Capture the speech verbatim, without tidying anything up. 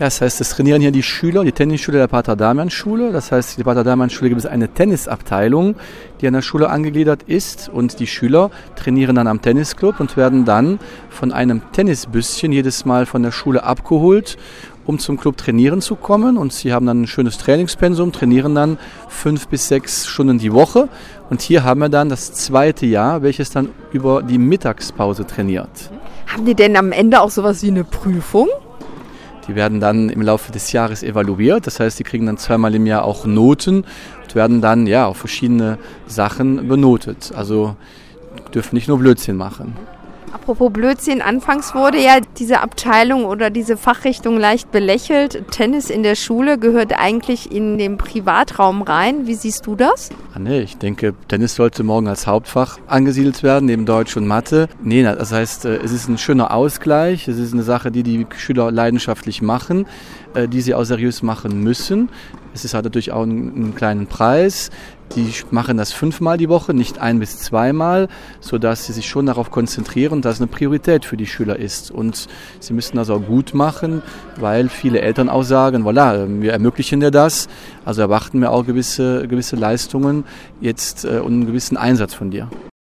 Ja, das heißt, es trainieren hier die Schüler, die Tennisschüler der Pater-Damian-Schule. Das heißt, in der Pater-Damian-Schule gibt es eine Tennisabteilung, die an der Schule angegliedert ist. Und die Schüler trainieren dann am Tennisclub und werden dann von einem Tennisbüsschen jedes Mal von der Schule abgeholt, um zum Club trainieren zu kommen. Und sie haben dann ein schönes Trainingspensum, trainieren dann fünf bis sechs Stunden die Woche. Und hier haben wir dann das zweite Jahr, welches dann über die Mittagspause trainiert. Haben die denn am Ende auch sowas wie eine Prüfung? Die werden dann im Laufe des Jahres evaluiert, das heißt, die kriegen dann zweimal im Jahr auch Noten und werden dann ja auf verschiedene Sachen benotet. Also dürfen nicht nur Blödsinn machen. Apropos Blödsinn, anfangs wurde ja diese Abteilung oder diese Fachrichtung leicht belächelt. Tennis in der Schule gehört eigentlich in den Privatraum rein. Wie siehst du das? Ah, nee, ich denke, Tennis sollte morgen als Hauptfach angesiedelt werden, neben Deutsch und Mathe. Nee, das heißt, es ist ein schöner Ausgleich. Es ist eine Sache, die die Schüler leidenschaftlich machen, die sie auch seriös machen müssen. Es ist halt natürlich auch einen kleinen Preis. Die machen das fünfmal die Woche, nicht ein- bis zweimal, sodass sie sich schon darauf konzentrieren, dass es eine Priorität für die Schüler ist. Und sie müssen das auch gut machen, weil viele Eltern auch sagen, voilà, wir ermöglichen dir das, also erwarten wir auch gewisse, gewisse Leistungen jetzt äh, und einen gewissen Einsatz von dir.